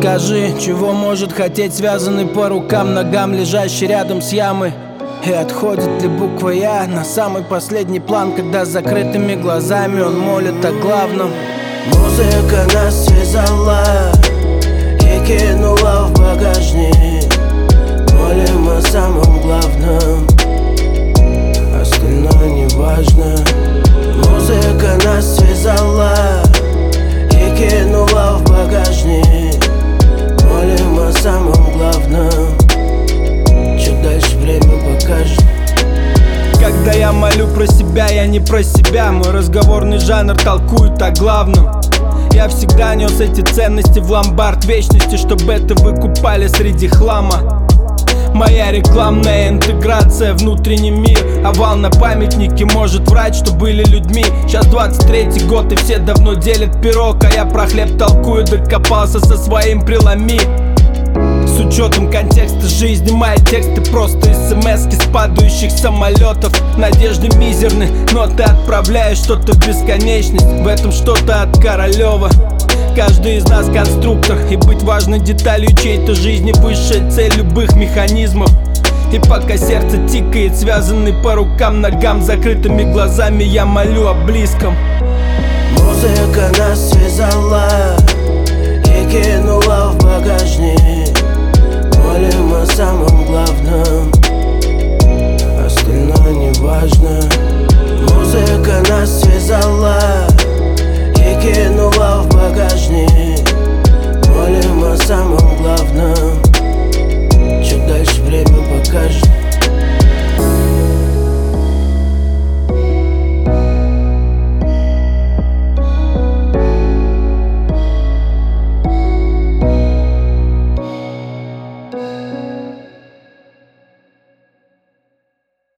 Скажи, чего может хотеть связанный по рукам, ногам, лежащий рядом с ямой? И отходит ли буква «Я» на самый последний план, когда с закрытыми глазами он молит о главном? Музыка нас связала и кинула в багажник. Молим о самом главном, остальное не важно. Музыка нас связала и кинула в багажник. Молим о самом главном, чуть дальше время покажет. Когда я молю про себя, я не про себя. Мой разговорный жанр толкует о главном. Я всегда нес эти ценности в ломбард вечности, чтобы это выкупали среди хлама. Моя рекламная интеграция, внутренний мир. Овал на памятнике может врать, что были людьми. Сейчас 23-й год и все давно делят пирог, а я про хлеб толкую, докопался со своим преломи. С учетом контекста жизни мои тексты просто смски с падающих самолетов. Надежды мизерны, но ты отправляешь что-то в бесконечность. В этом что-то от Королева. Каждый из нас конструктор, и быть важной деталью чьей-то жизни высшая цель любых механизмов. И пока сердце тикает, связанный по рукам, ногам, закрытыми глазами, я молю о близком. Музыка нас связала и кинула в багажник.